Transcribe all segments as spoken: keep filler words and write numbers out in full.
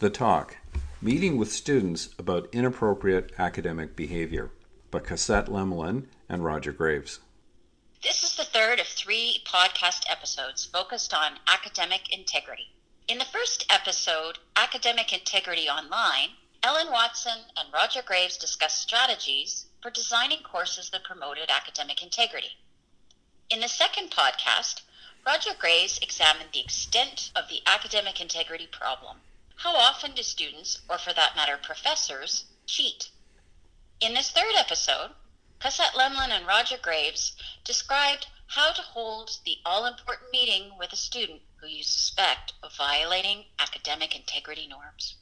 The Talk, Meeting with Students About Inappropriate Academic Behavior by Cossette Lemelin and Roger Graves. This is the third of three podcast episodes focused on academic integrity. In the first episode, Academic Integrity Online, Ellen Watson and Roger Graves discussed strategies for designing courses that promoted academic integrity. In the second podcast, Roger Graves examined the extent of the academic integrity problem. How often do students, or for that matter professors, cheat? In this third episode, Cossette Lemelin and Roger Graves described how to hold the all-important meeting with a student who you suspect of violating academic integrity norms.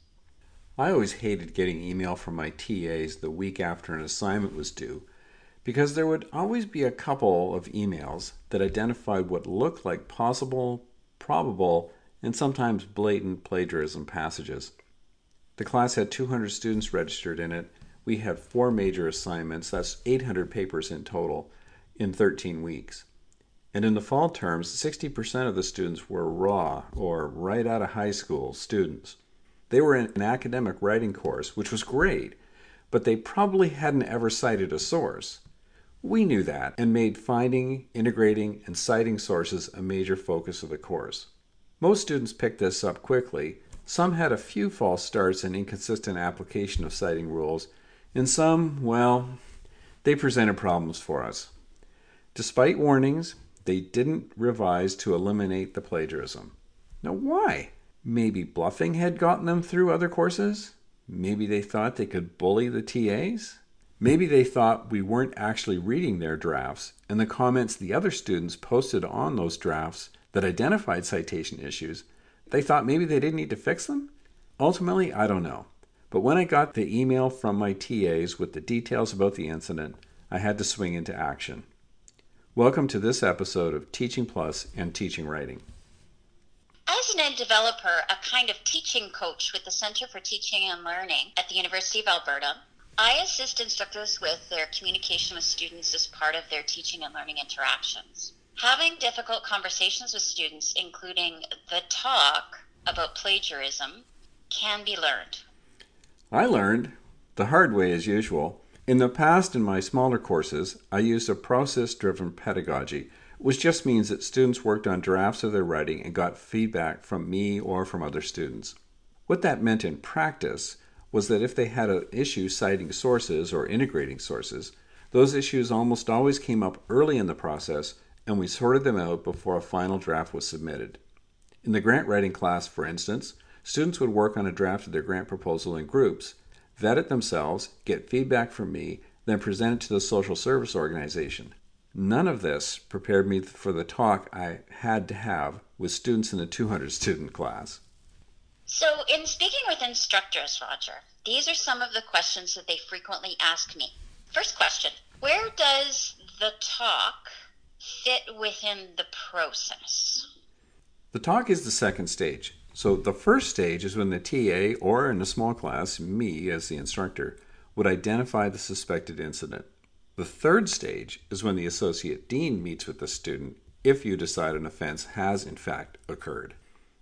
I always hated getting email from my T As the week after an assignment was due because there would always be a couple of emails that identified what looked like possible, probable, and sometimes blatant plagiarism passages. The class had two hundred students registered in it. We had four major assignments, that's eight hundred papers in total, in thirteen weeks. And in the fall terms, sixty percent of the students were raw, or right out of high school students. They were in an academic writing course, which was great, but they probably hadn't ever cited a source. We knew that and made finding, integrating, and citing sources a major focus of the course. Most students picked this up quickly. Some had a few false starts and inconsistent application of citing rules, and some, well, they presented problems for us. Despite warnings, they didn't revise to eliminate the plagiarism. Now why? Maybe bluffing had gotten them through other courses? Maybe they thought they could bully the T As? Maybe they thought we weren't actually reading their drafts, and the comments the other students posted on those drafts that identified citation issues, they thought maybe they didn't need to fix them? Ultimately, I don't know. But when I got the email from my T As with the details about the incident, I had to swing into action. Welcome to this episode of Teaching Plus and Teaching Writing. As an ed developer, a kind of teaching coach with the Center for Teaching and Learning at the University of Alberta, I assist instructors with their communication with students as part of their teaching and learning interactions. Having difficult conversations with students, including the talk about plagiarism, can be learned. I learned, the hard way as usual. In the past, in my smaller courses, I used a process-driven pedagogy, which just means that students worked on drafts of their writing and got feedback from me or from other students. What that meant in practice was that if they had an issue citing sources or integrating sources, those issues almost always came up early in the process, and we sorted them out before a final draft was submitted. In the grant writing class, for instance, students would work on a draft of their grant proposal in groups, vet it themselves, get feedback from me, then present it to the social service organization. None of this prepared me for the talk I had to have with students in a two hundred student class. So in speaking with instructors, Roger, these are some of the questions that they frequently ask me. First question, where does the talk fit within the process? The talk is the second stage. So the first stage is when the T A, or in a small class, me as the instructor, would identify the suspected incident. The third stage is when the associate dean meets with the student if you decide an offense has in fact occurred.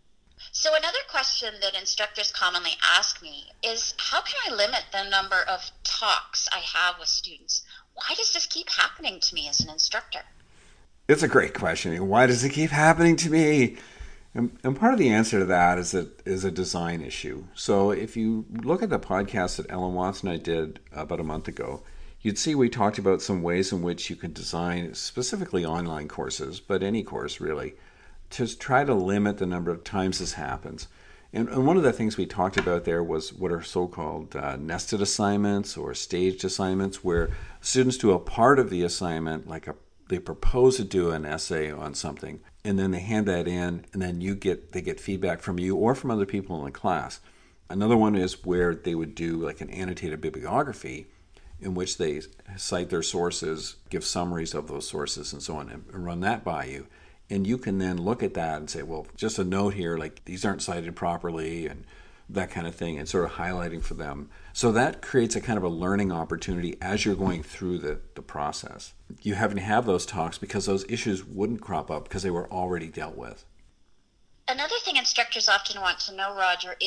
So another question that instructors commonly ask me is, how can I limit the number of talks I have with students? Why does this keep happening to me as an instructor? It's a great question. Why does it keep happening to me? And, and part of the answer to that is a, is a design issue. So if you look at the podcast that Ellen Watson and I did about a month ago, you'd see we talked about some ways in which you can design specifically online courses, but any course really, to try to limit the number of times this happens. And, and one of the things we talked about there was what are so-called uh, nested assignments or staged assignments, where students do a part of the assignment, like a, they propose to do an essay on something, and then they hand that in, and then you get they get feedback from you or from other people in the class. Another one is where they would do like an annotated bibliography, in which they cite their sources, give summaries of those sources, and so on, and run that by you. And you can then look at that and say, well, just a note here, like these aren't cited properly and that kind of thing, and sort of highlighting for them. So that creates a kind of a learning opportunity as you're going through the, the process. You having to have those talks because those issues wouldn't crop up because they were already dealt with. Another thing instructors often want to know, Roger, is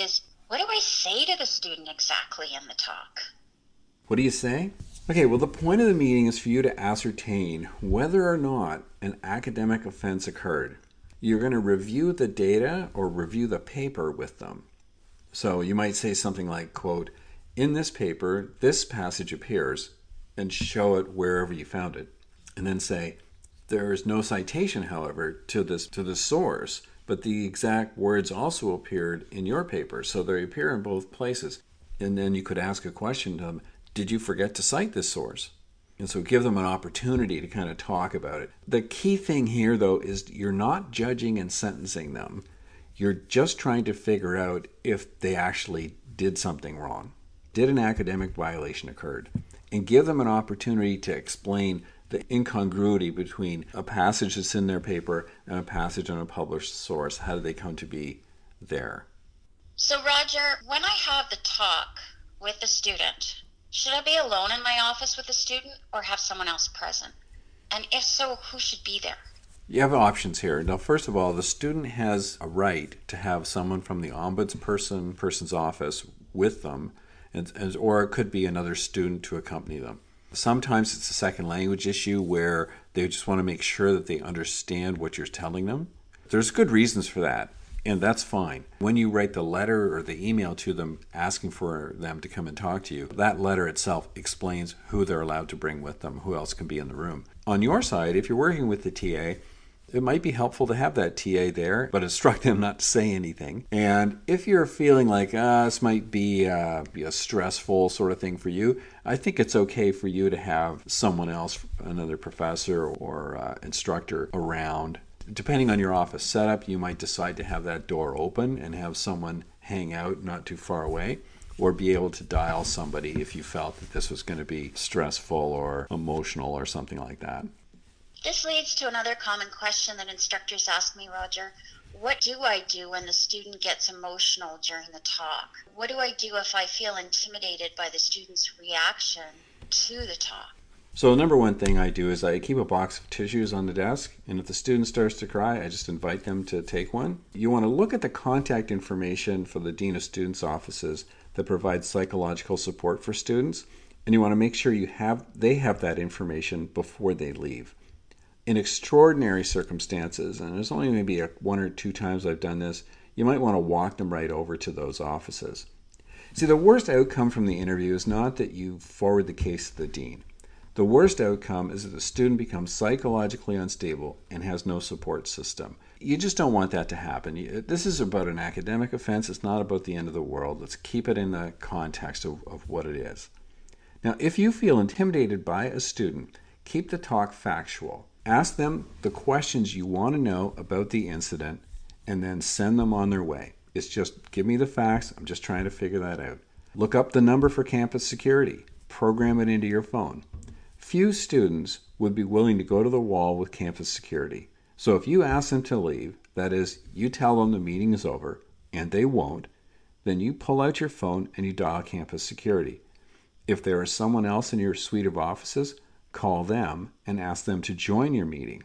What do I say to the student exactly in the talk? What do you say? Okay, well, the point of the meeting is for you to ascertain whether or not an academic offense occurred. You're going to review the data or review the paper with them. So you might say something like, quote, in this paper, this passage appears, and show it wherever you found it. And then say, there is no citation, however, to this to the source, but the exact words also appeared in your paper, so they appear in both places. And then you could ask a question to them, did you forget to cite this source? And so give them an opportunity to kind of talk about it. The key thing here, though, is you're not judging and sentencing them. You're just trying to figure out if they actually did something wrong. Did an academic violation occur? And give them an opportunity to explain the incongruity between a passage that's in their paper and a passage on a published source. How did they come to be there? So, Roger, when I have the talk with the student, should I be alone in my office with the student or have someone else present? And if so, who should be there? You have options here. Now, first of all, the student has a right to have someone from the ombudsperson person's office with them, and, and, or it could be another student to accompany them. Sometimes it's a second language issue where they just want to make sure that they understand what you're telling them. There's good reasons for that, and that's fine. When you write the letter or the email to them asking for them to come and talk to you, that letter itself explains who they're allowed to bring with them, who else can be in the room. On your side, if you're working with the T A, it might be helpful to have that T A there, but instruct them not to say anything. And if you're feeling like, ah, this might be, uh, be a stressful sort of thing for you, I think it's okay for you to have someone else, another professor or uh, instructor around. Depending on your office setup, you might decide to have that door open and have someone hang out not too far away, or be able to dial somebody if you felt that this was going to be stressful or emotional or something like that. This leads to another common question that instructors ask me, Roger. What do I do when the student gets emotional during the talk? What do I do if I feel intimidated by the student's reaction to the talk? So the number one thing I do is I keep a box of tissues on the desk, and if the student starts to cry, I just invite them to take one. You want to look at the contact information for the Dean of Students' offices that provide psychological support for students, and you want to make sure you have they have that information before they leave. In extraordinary circumstances, and there's only maybe a, one or two times I've done this, you might want to walk them right over to those offices. See, the worst outcome from the interview is not that you forward the case to the dean. The worst outcome is that the student becomes psychologically unstable and has no support system. You just don't want that to happen. This is about an academic offense. It's not about the end of the world. Let's keep it in the context of, of what it is. Now, if you feel intimidated by a student, keep the talk factual. Ask them the questions you want to know about the incident and then send them on their way. It's just, give me the facts. I'm just trying to figure that out. Look up the number for campus security. Program it into your phone. Few students would be willing to go to the wall with campus security. So if you ask them to leave, that is, you tell them the meeting is over, and they won't, then you pull out your phone and you dial campus security. If there is someone else in your suite of offices, call them and ask them to join your meeting.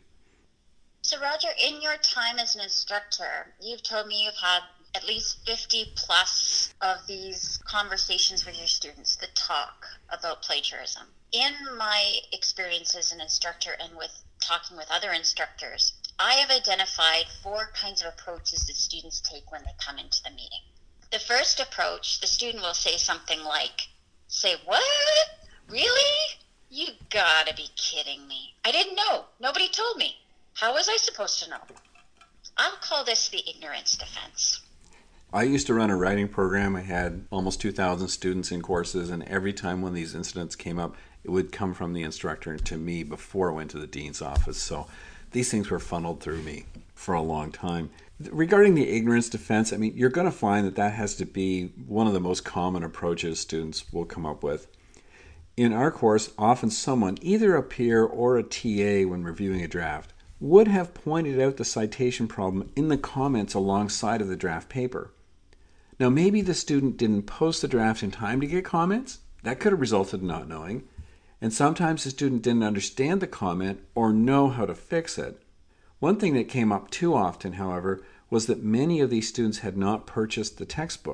So Roger, in your time as an instructor, you've told me you've had at least fifty plus of these conversations with your students that talk about plagiarism. In my experience as an instructor and with talking with other instructors, I have identified four kinds of approaches that students take when they come into the meeting. The first approach, the student will say something like, say, what? Really? You gotta be kidding me. I didn't know. Nobody told me. How was I supposed to know? I'll call this the ignorance defense. I used to run a writing program. I had almost two thousand students in courses, and every time one of these incidents came up, it would come from the instructor to me before it went to the dean's office. So these things were funneled through me for a long time. Regarding the ignorance defense, I mean, you're going to find that that has to be one of the most common approaches students will come up with. In our course, often someone, either a peer or a T A when reviewing a draft, would have pointed out the citation problem in the comments alongside of the draft paper. Now, maybe the student didn't post the draft in time to get comments. That could have resulted in not knowing. And sometimes the student didn't understand the comment or know how to fix it. One thing that came up too often, however, was that many of these students had not purchased the textbook,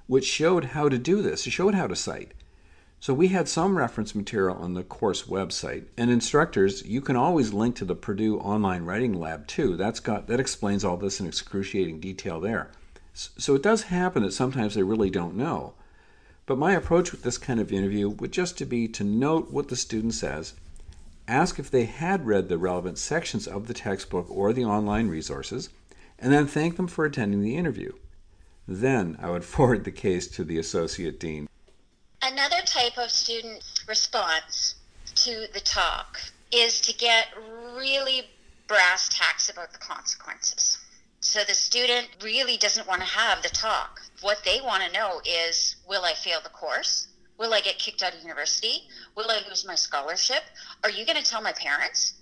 which showed how to do this. It showed how to cite. So we had some reference material on the course website, and instructors, you can always link to the Purdue Online Writing Lab too. That's got that explains all this in excruciating detail there. So it does happen that sometimes they really don't know. But my approach with this kind of interview would just to be to note what the student says, ask if they had read the relevant sections of the textbook or the online resources, and then thank them for attending the interview. Then I would forward the case to the associate dean. Another type of student response to the talk is to get really brass tacks about the consequences. So the student really doesn't want to have the talk. What they want to know is, will I fail the course? Will I get kicked out of university? Will I lose my scholarship? Are you going to tell my parents?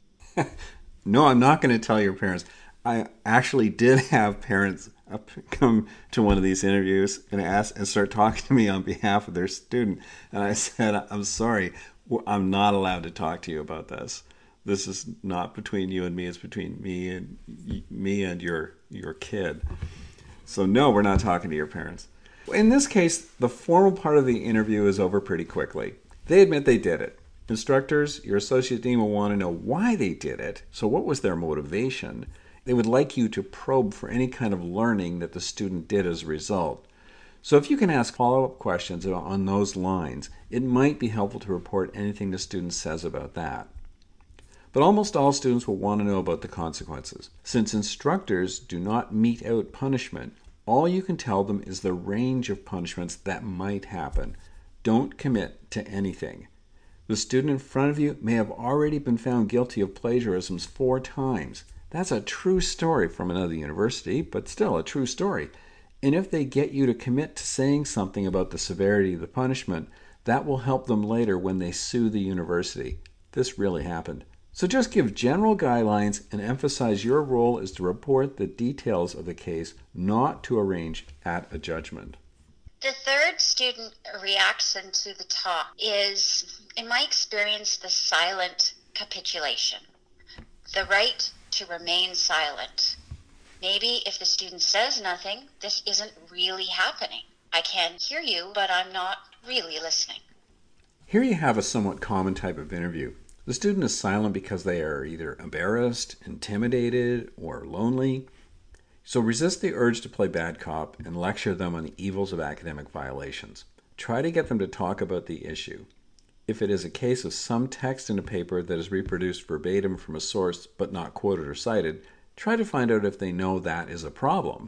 No, I'm not going to tell your parents. I actually did have parents up, come to one of these interviews and ask and start talking to me on behalf of their student. And I said, I'm sorry, I'm not allowed to talk to you about this. This is not between you and me. It's between me and me and your your kid. So no, we're not talking to your parents. In this case, the formal part of the interview is over pretty quickly. They admit they did it. Instructors, your associate dean will want to know why they did it. So what was their motivation? They would like you to probe for any kind of learning that the student did as a result. So if you can ask follow-up questions on those lines, it might be helpful to report anything the student says about that. But almost all students will want to know about the consequences. Since instructors do not mete out punishment, all you can tell them is the range of punishments that might happen. Don't commit to anything. The student in front of you may have already been found guilty of plagiarisms four times. That's a true story from another university, but still a true story. And if they get you to commit to saying something about the severity of the punishment, that will help them later when they sue the university. This really happened. So just give general guidelines and emphasize your role is to report the details of the case, not to arrange at a judgment. The third student reaction to the talk is, in my experience, the silent capitulation. The right to remain silent. Maybe if the student says nothing, this isn't really happening. I can hear you, but I'm not really listening. Here you have a somewhat common type of interview. The student is silent because they are either embarrassed, intimidated, or lonely. So resist the urge to play bad cop and lecture them on the evils of academic violations. Try to get them to talk about the issue. If it is a case of some text in a paper that is reproduced verbatim from a source but not quoted or cited, try to find out if they know that is a problem.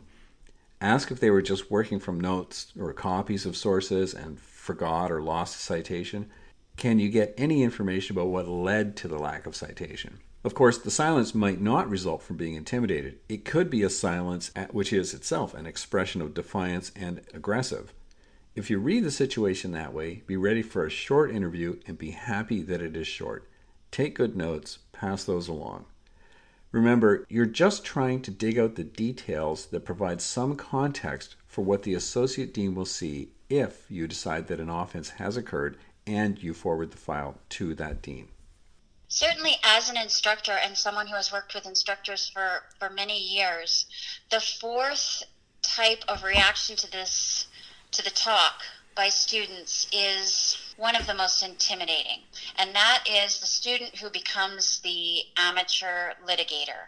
Ask if they were just working from notes or copies of sources and forgot or lost a citation. Can you get any information about what led to the lack of citation? Of course, the silence might not result from being intimidated. It could be a silence which is itself an expression of defiance and aggressive. If you read the situation that way, be ready for a short interview and be happy that it is short. Take good notes, pass those along. Remember, you're just trying to dig out the details that provide some context for what the associate dean will see if you decide that an offense has occurred and you forward the file to that dean. Certainly, as an instructor and someone who has worked with instructors for, for many years, the fourth type of reaction to this to the talk by students is one of the most intimidating, and that is the student who becomes the amateur litigator.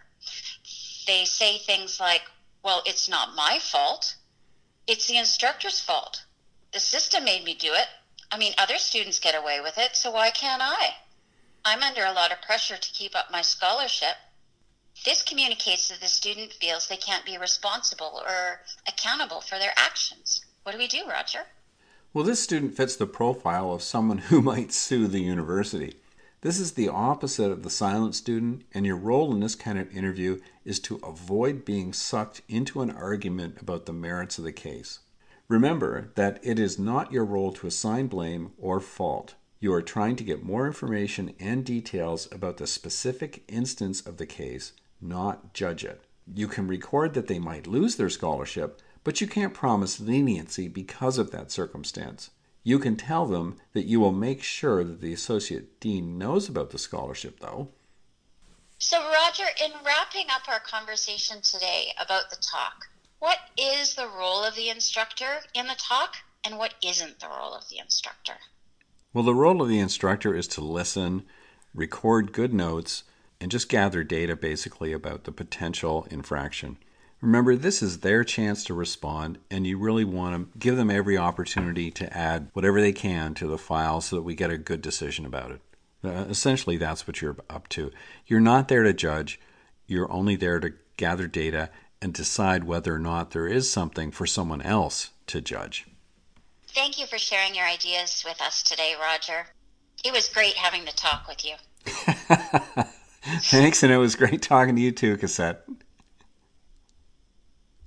They say things like, well, it's not my fault. It's the instructor's fault. The system made me do it. I mean, other students get away with it, so why can't I? I'm under a lot of pressure to keep up my scholarship. This communicates that the student feels they can't be responsible or accountable for their actions. What do we do, Roger? Well, this student fits the profile of someone who might sue the university. This is the opposite of the silent student, and your role in this kind of interview is to avoid being sucked into an argument about the merits of the case. Remember that it is not your role to assign blame or fault. You are trying to get more information and details about the specific instance of the case, not judge it. You can record that they might lose their scholarship, but you can't promise leniency because of that circumstance. You can tell them that you will make sure that the associate dean knows about the scholarship, though. So, Roger, in wrapping up our conversation today about the talk, What is the role of the instructor in the talk, and what isn't the role of the instructor? Well, the role of the instructor is to listen, record good notes, and just gather data basically about the potential infraction. Remember, this is their chance to respond, and you really want to give them every opportunity to add whatever they can to the file so that we get a good decision about it. Uh, essentially, that's what you're up to. You're not there to judge. You're only there to gather data and decide whether or not there is something for someone else to judge. Thank you for sharing your ideas with us today, Roger. It was great having the talk with you. Thanks, and it was great talking to you too, Cassette.